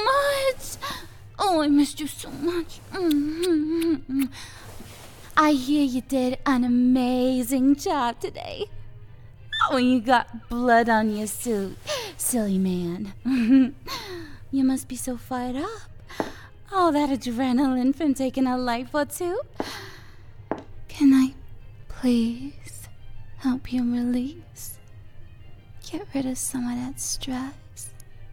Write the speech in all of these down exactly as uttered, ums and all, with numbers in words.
much. Oh, I missed you so much. Mm-hmm. I hear you did an amazing job today. Oh, you got blood on your suit. Silly man. You must be so fired up. All that adrenaline from taking a life or two. Can I please help you release? Get rid of some of that stress.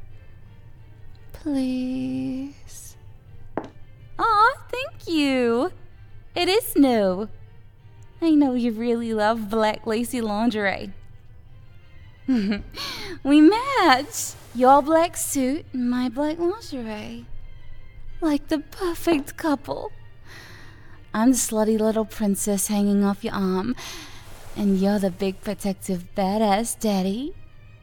Please. Aw, thank you. It is new. I know you really love black lacy lingerie. We match. Your black suit and my black lingerie. Like the perfect couple. I'm the slutty little princess hanging off your arm, and you're the big protective badass daddy.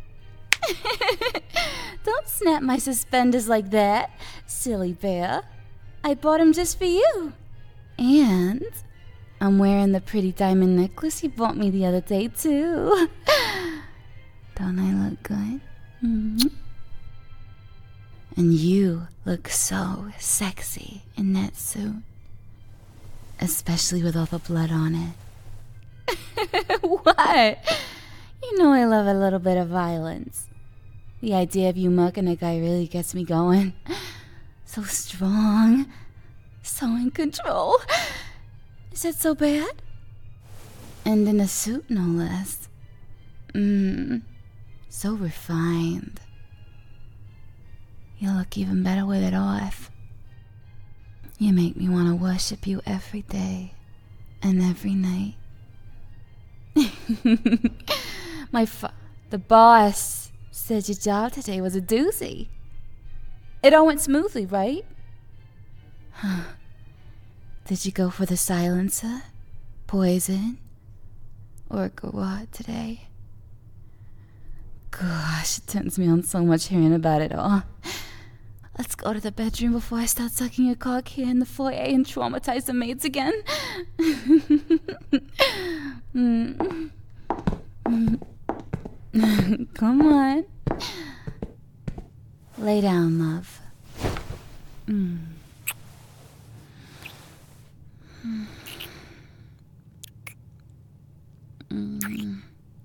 Don't snap my suspenders like that, silly bear. I bought him just for you. And I'm wearing the pretty diamond necklace you bought me the other day, too. Don't I look good? Mm-hmm. And you look so sexy in that suit. Especially with all the blood on it. What? You know I love a little bit of violence. The idea of you mucking a guy really gets me going. So strong. So in control. Is that so bad? And in a suit, no less. Mmm. So refined. You look even better with it off. You make me want to worship you every day and every night. My fa- the boss said your job today was a doozy. It all went smoothly, right? Did you go for the silencer, poison, or garrote today? Gosh, it turns me on so much hearing about it all. Let's go to the bedroom before I start sucking your cock here in the foyer and traumatize the maids again. mm. Mm. Come on. Lay down, love. Mm. Mm. Mm.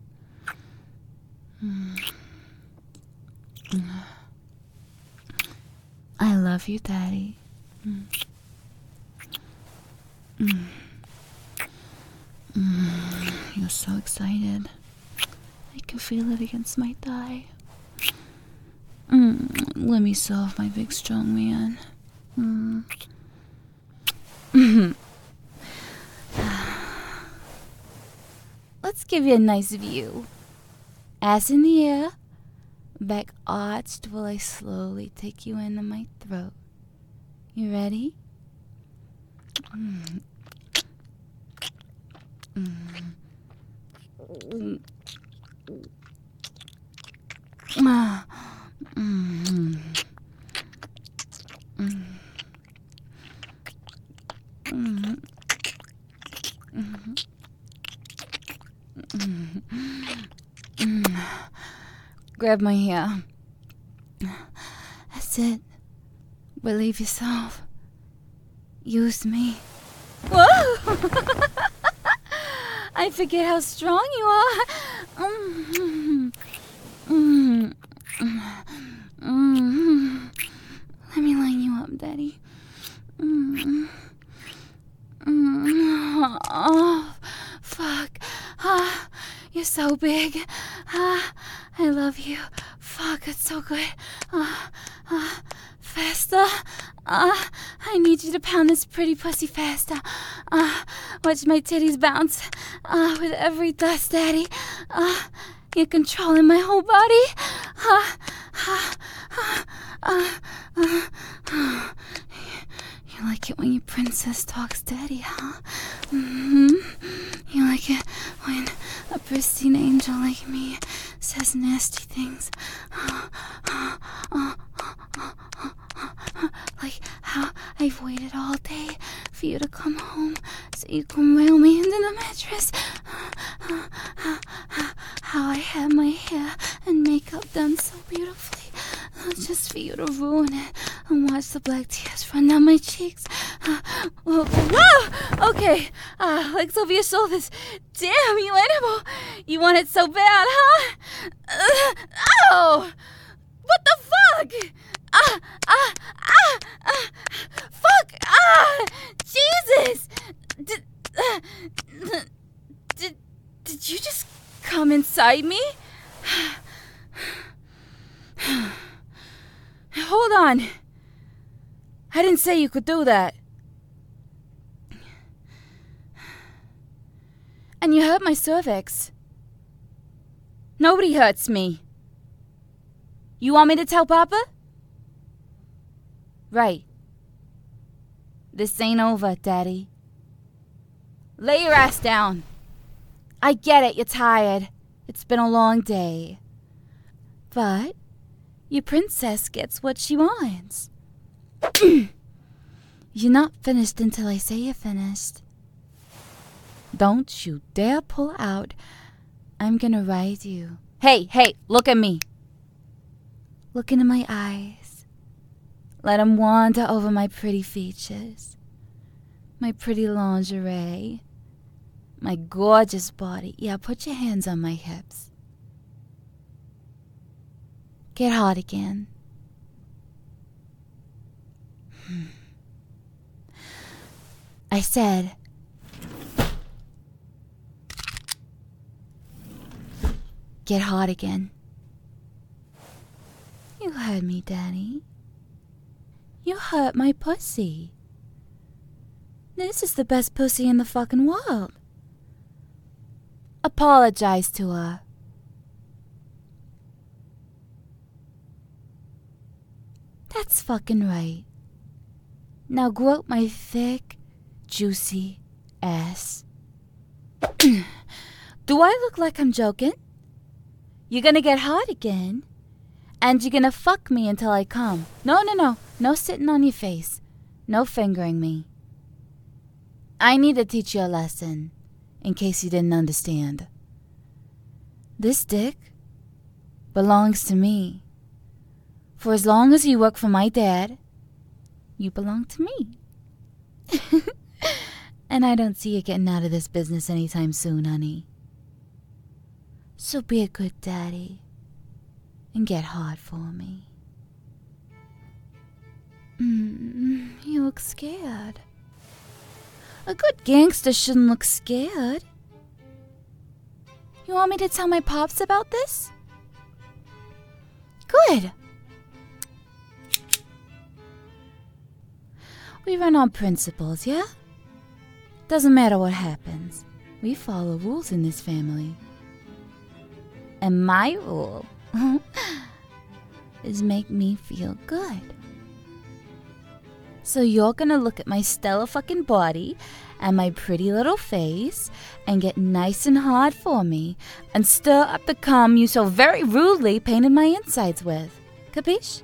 Mm. I love you, Daddy. Mm. Mm. Mm. You're so excited. I can feel it against my thigh. Mm. Let me solve my big strong man. Mm. Let's give you a nice view. Ass in the air, back arched while I slowly take you into my throat. You ready? Mm. Mm. Mm. Ah. Mm. Mm. Mm. Mm. Mm. Mm. Grab my hair. That's it. Believe yourself. Use me. Whoa! I forget how strong you are. Mm. Mm. Mm. Let me line you up, Daddy. Mm. Mm. Oh, fuck. Ah, you're so big. Ah, I love you. Fuck, it's so good. Ah, ah, faster. Ah, I need you to pound this pretty pussy faster. Ah, watch my titties bounce. Ah, with every thrust, Daddy. Ah, you're controlling my whole body. Ah, ah, ah, ah, ah, ah. You like it when your princess talks daddy, huh? Mm-hmm. You like it when a pristine angel like me says nasty things. Like how I've waited all day for you to come home so you can rail me into the mattress. How I had my hair and makeup done so beautifully just for you to ruin it. and watch the black tears run down my cheeks. Uh, whoa! Okay, uh, legs over your shoulders. Damn, you animal! You want it so bad, huh? Uh, ow! What the fuck? Ah, ah, ah, ah! Fuck! Ah! Jesus! Did, uh, did, did you just come inside me? Hold on. I didn't say you could do that. And you hurt my cervix. Nobody hurts me. You want me to tell Papa? Right. This ain't over, Daddy. Lay your ass down. I get it, you're tired. It's been a long day. But your princess gets what she wants. You're not finished until I say you're finished. Don't you dare pull out. I'm gonna ride you. Hey, hey, look at me. Look into my eyes. Let them wander over my pretty features. My pretty lingerie. My gorgeous body. Yeah, put your hands on my hips. Get hard again. I said, get hard again. You heard me, Daddy. You hurt my pussy. This is the best pussy in the fucking world. Apologize to her. That's fucking right. Now grope my thick, juicy ass. Do I look like I'm joking? You're gonna get hard again, and you're gonna fuck me until I come. No, no, no. No sitting on your face. No fingering me. I need to teach you a lesson, in case you didn't understand. This dick belongs to me. For as long as you work for my dad, you belong to me. And I don't see you getting out of this business anytime soon, honey. So be a good daddy and get hard for me. Mm, you look scared. A good gangster shouldn't look scared. You want me to tell my pops about this? Good. We run on principles, yeah? Doesn't matter what happens. We follow rules in this family. And my rule is make me feel good. So you're gonna look at my stellar fucking body and my pretty little face and get nice and hard for me and stir up the cum you so very rudely painted my insides with. Capiche?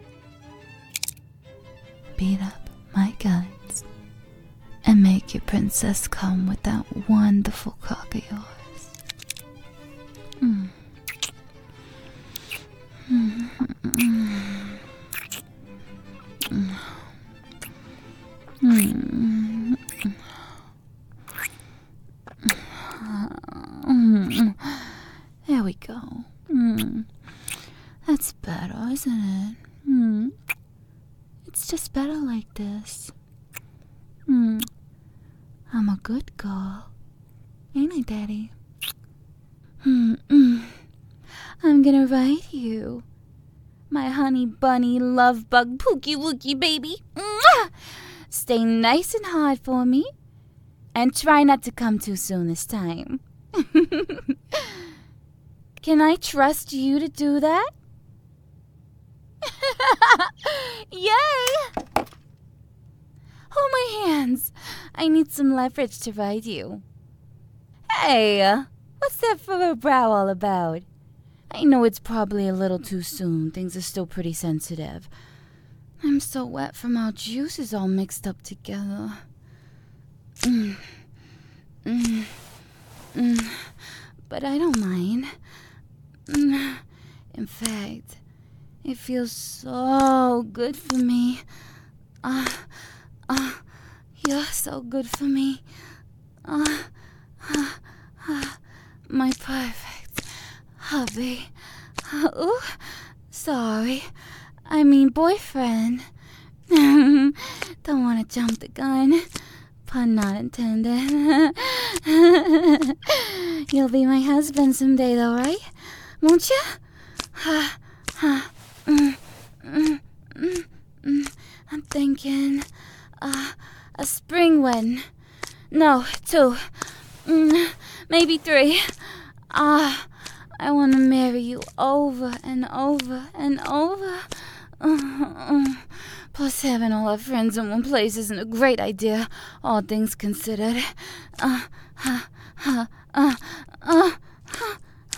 Beat up my guns and make your princess come with that wonderful cock of yours. Mm. Mm. Mm. Mm. Mm. Mm. There we go. Mm. That's better, isn't it? Mm. It's just better like this. Mm. I'm a good girl. Ain't I, Daddy? Mm-mm. I'm gonna write you. My honey bunny love bug pookie wookie baby. Mwah! Stay nice and hard for me. And try not to come too soon this time. Can I trust you to do that? Yay! Hold my hands. I need some leverage to ride you. Hey, what's that furrowed brow all about? I know it's probably a little too soon. Things are still pretty sensitive. I'm so wet from how juice is all mixed up together. Mm. Mm. Mm. But I don't mind. Mm. In fact, It feels so good for me. Ah, uh, ah, uh, you're so good for me. Ah, uh, ah, uh, ah, uh, my perfect hubby. Uh, ooh, sorry. I mean boyfriend. Don't want to jump the gun. Pun not intended. You'll be my husband someday though, right? Won't you? Ha, ha, mm, mm, mm, mm. I'm thinking, uh, a spring wedding. No, two. Mm, maybe three. Ah, I want to marry you over and over and over. Uh, uh. Plus, having all our friends in one place isn't a great idea, all things considered. Uh, uh, uh, uh, uh, uh,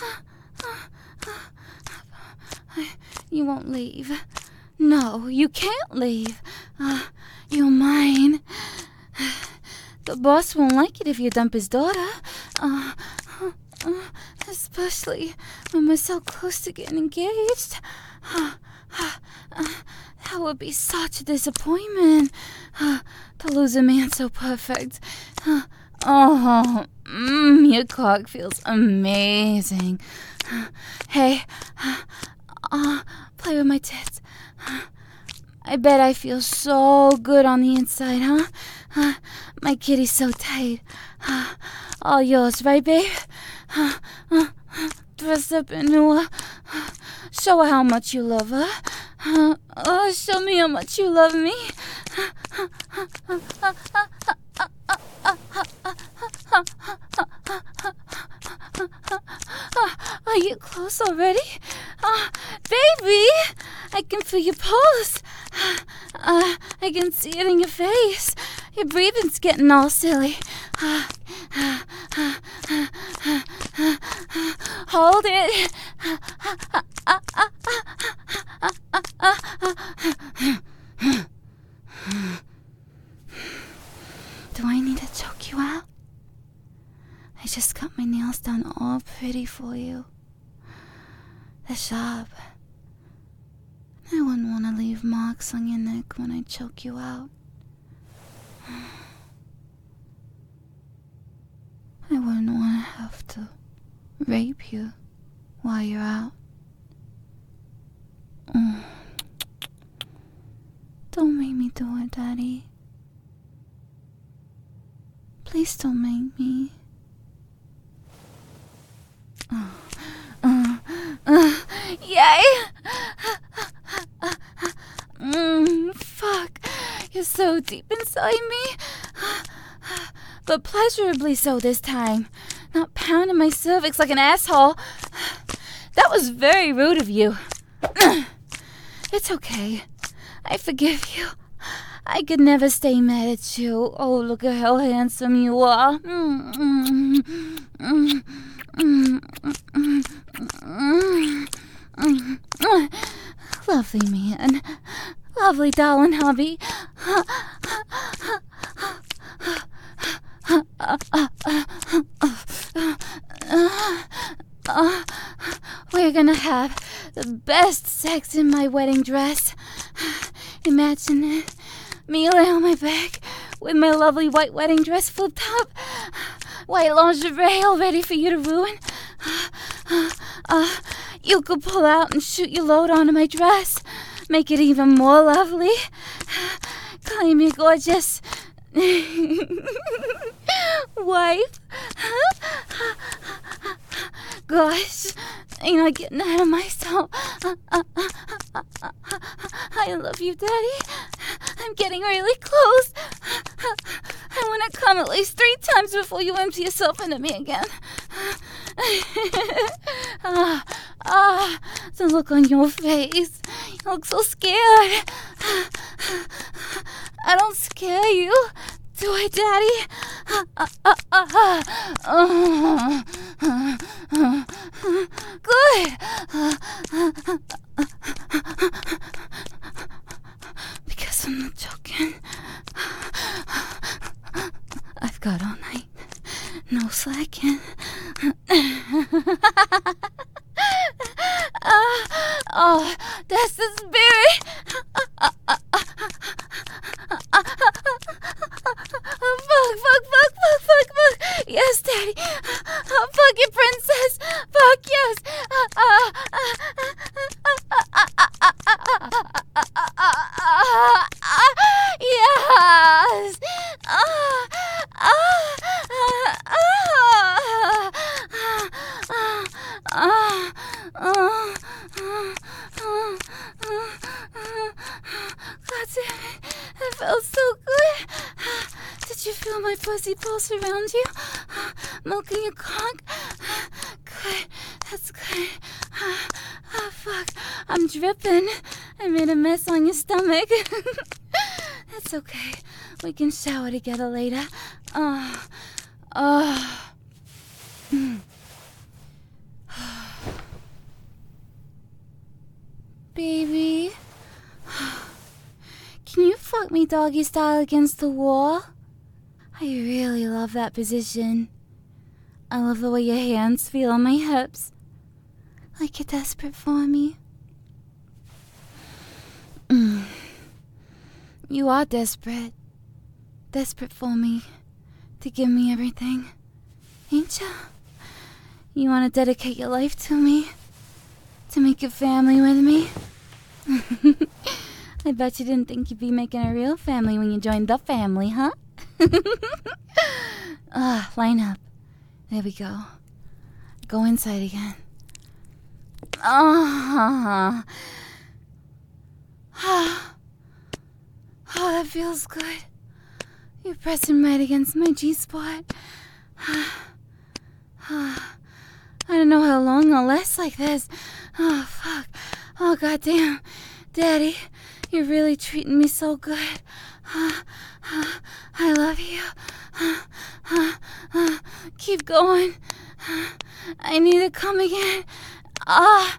You won't leave. No, you can't leave. Uh, you're mine. The boss won't like it if you dump his daughter. Uh, uh, uh, especially when we're so close to getting engaged. Uh, uh, uh, that would be such a disappointment. Uh, to lose a man so perfect. Uh, oh, mm, your cock feels amazing. Uh, hey, uh, uh, play with my tits. Uh, I bet I feel so good on the inside, huh? Uh, my kitty's so tight. Uh, all yours, right, babe? Uh, uh, dress up in her. Uh, show her how much you love her. Uh, uh, show me how much you love me. Are you close already? Uh, baby, I can feel your pulse. Uh, I can see it in your face. Your breathing's getting all silly. Uh, uh, uh, uh, uh, uh, uh, hold it. Uh, uh, uh, uh, uh, uh, uh, uh. Do I need to choke you out? I just cut my nails done all pretty for you. They're sharp. I wouldn't want to leave marks on your neck when I choke you out. I wouldn't want to have to rape you while you're out. Mm. Don't make me do it, Daddy. Please don't make me. Oh. Uh, uh, yay! Mm, fuck. You're so deep inside me. But pleasurably so this time. Not pounding my cervix like an asshole. That was very rude of you. It's okay. I forgive you. I could never stay mad at you. Oh, look at how handsome you are. Mm, mm, mm, mm, mm, mm, mm, mm. Lovely man. Lovely darling hubby. We're gonna have the best sex in my wedding dress. Imagine it. Me lay on my back with my lovely white wedding dress flipped up. White lingerie all ready for you to ruin. Uh, you could pull out and shoot your load onto my dress. Make it even more lovely. Claim your gorgeous wife. Gosh, ain't I getting ahead of myself? I love you, Daddy. I'm getting really close. I want to come at least three times before you empty yourself into me again. Ah, ah, the look on your face. You look so scared. I don't scare you, do I, Daddy? Uh, uh, uh, uh, uh, uh, good. Because I'm not joking. I've got all night. No slacking. uh, oh, that's God damn it. That felt so good. Did you feel my pussy pulse around you? Milking your cock? Good. That's good. Oh, fuck. I'm dripping. I made a mess on your stomach. That's okay. We can shower together later. Oh. Oh. Baby. Can you fuck me doggy style against the wall? I really love that position. I love the way your hands feel on my hips. Like you're desperate for me. Mm. You are desperate. Desperate for me. To give me everything. Ain't ya? You want to dedicate your life to me? To make a family with me? I bet you didn't think you'd be making a real family when you joined the family, huh? Ah, line up. There we go. Go inside again. Ah. Oh. Oh, that feels good. You're pressing right against my G-spot. I don't know how long I'll last like this. Oh, fuck. Oh, goddamn. Daddy, you're really treating me so good. I love you. Keep going. I need to come again. Ah,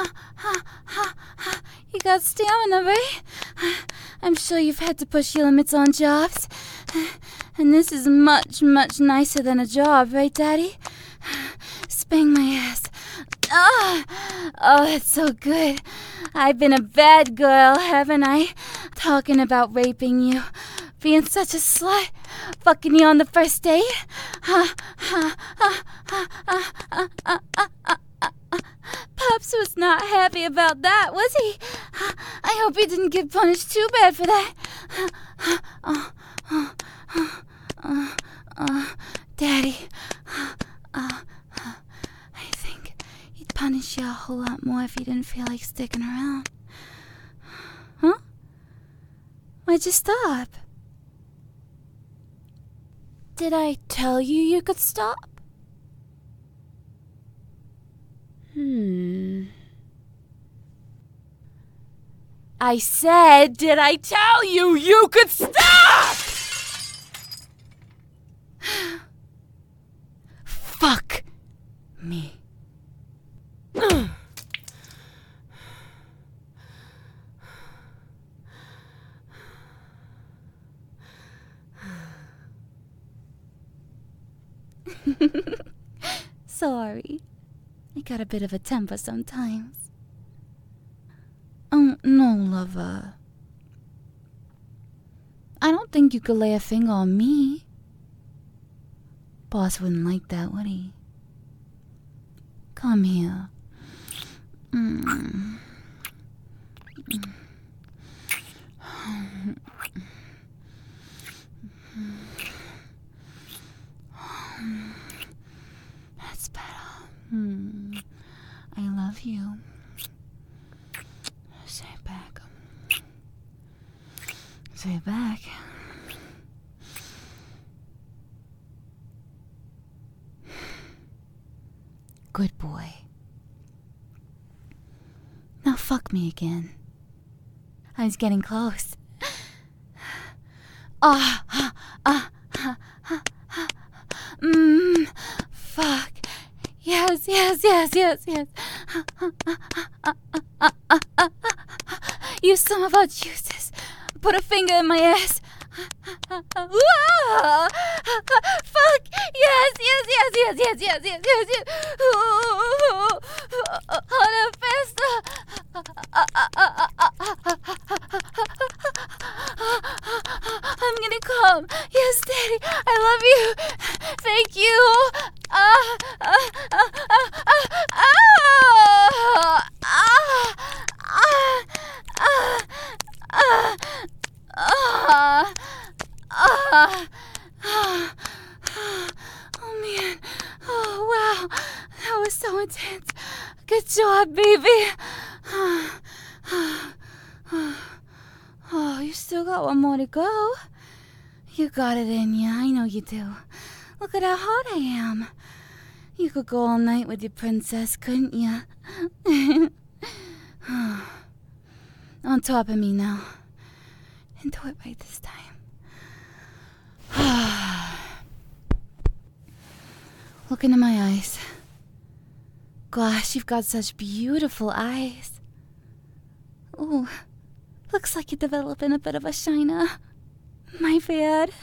you got stamina, right? I'm sure you've had to push your limits on jobs. And this is much, much nicer than a job, right, Daddy? Spank my ass. Ah, oh, that's so good. I've been a bad girl, haven't I? Talking about raping you. Being such a slut. Fucking you on the first date. Ha, ha, ha, ha, ha, ha, ha, ha, ha. Pops was not happy about that, was he? I hope he didn't get punished too bad for that. Oh, oh, oh, oh, oh, Daddy. Uh, I think he'd punish you a whole lot more if you didn't feel like sticking around. Huh? Why'd you stop? Did I tell you you could stop? Hmm. I said, did I tell you you could stop? Fuck me. Sorry. I got a bit of a temper sometimes. Oh, no, lover. I don't think you could lay a finger on me. Boss wouldn't like that, would he? Come here. Mm. That's better. Hmm. I love you. Say it back. Say it back. Good boy. Now fuck me again. I was getting close. Ah, ah, ah, ah, ah, ah. Mmm, fuck. Yes, yes, yes, yes, yes. You son of a juices. Put a finger in my ass. Fuck. Yes, yes, yes, yes, yes, yes, yes, yes, yes. Hold it faster. I'm gonna come. Yes, Daddy. I love you. Thank you. Ah, ah, ah, ah, ah, ah, ah, ah, ah, ah, ah, ah. Oh man. Oh wow. That was so intense. Good job, baby. Oh, you're still got one more to go. You got it in ya, I know you do. Look at how hot I am. You could go all night with your princess, couldn't ya? On top of me now. And do it right this time. Look into my eyes. Gosh, you've got such beautiful eyes. Ooh, looks like you're developing a bit of a shiner. My bad.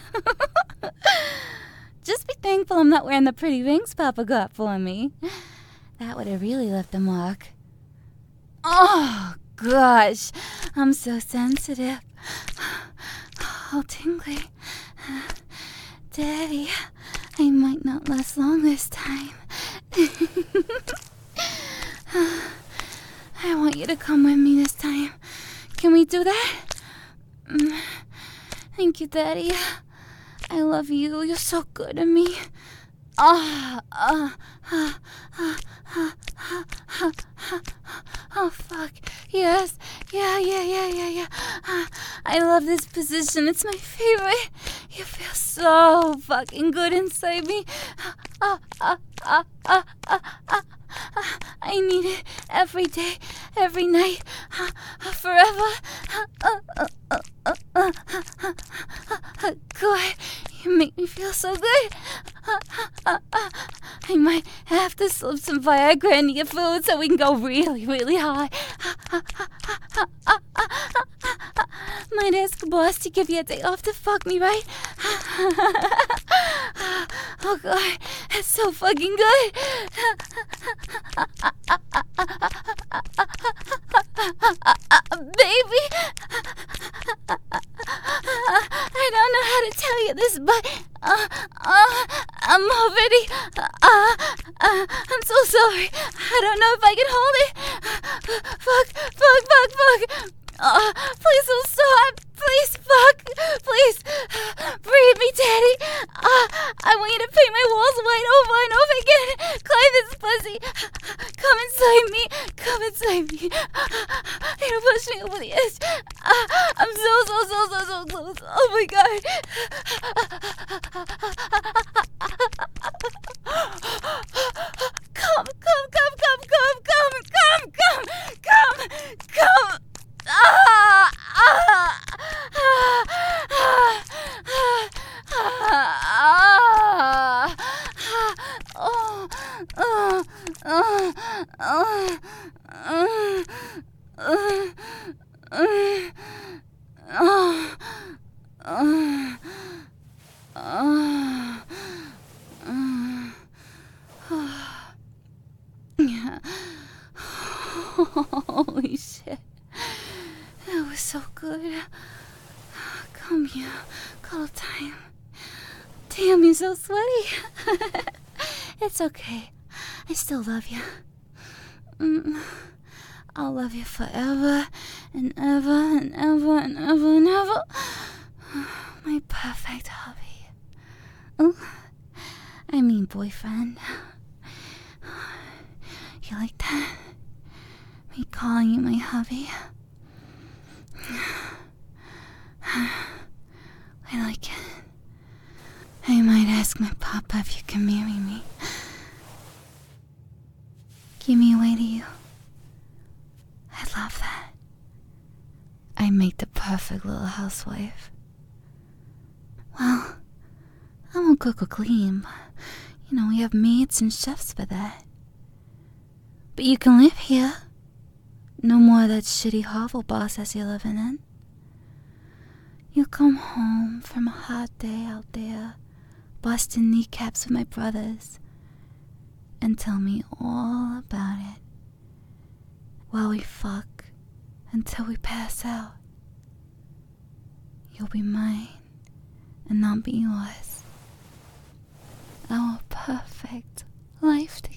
Just be thankful I'm not wearing the pretty rings Papa got for me. That would have really left a mark. Oh, gosh, I'm so sensitive. All tingly. Daddy, I might not last long this time. I want you to come with me this time. Can we do that? Thank you, Daddy. I love you. You're so good to me. Ah, ah, ah, ah, ah, ah, ah, ah. Oh, fuck. Yes. Yeah, yeah, yeah, yeah, yeah. Ah, I love this position. It's my favorite. You feel so fucking good inside me. Ah, ah, ah, ah, ah, ah. I need it every day, every night, forever. God, you make me feel so good. I might have to slip some Viagra into your food so we can go really, really high. Might ask boss to give you a day off to fuck me, right? Oh God, that's so fucking good. Baby, I don't know how to tell you this, but uh, uh, I'm already, uh, uh, I'm so sorry. I don't know if I can hold it. Fuck, fuck, fuck, fuck. Uh, please don't stop. Please, fuck. Please, breathe me, Daddy. Uh, I want you to paint my walls white over and over again. Climb this pussy. Come inside me. Come inside me. You're gonna push me over the edge. Uh, I'm so, so, so, so, so close. Oh my God. Come, come, come, come, come, come, come, come, come, come. Ah, ah, ah, ah, ah, ah, oh, oh, oh, oh, oh, oh, oh, oh, oh, oh, yeah. Holy shit. That was so good. Come here. Call time. Damn, you're so sweaty. It's okay. I still love you. Mm. I'll love you forever and ever and ever and ever and ever. My perfect hubby. Ooh. I mean boyfriend. You like that? Me calling you my hubby? I like it. I might ask my papa if you can marry me. Give me away to you. I love that. I make the perfect little housewife. Well, I won't cook or clean, but, you know, we have maids and chefs for that. But you can live here. No more of that shitty hovel boss as you're living in. You come home from a hot day out there, busting kneecaps with my brothers, and tell me all about it while we fuck until we pass out. You'll be mine, and I'll be yours. Our perfect life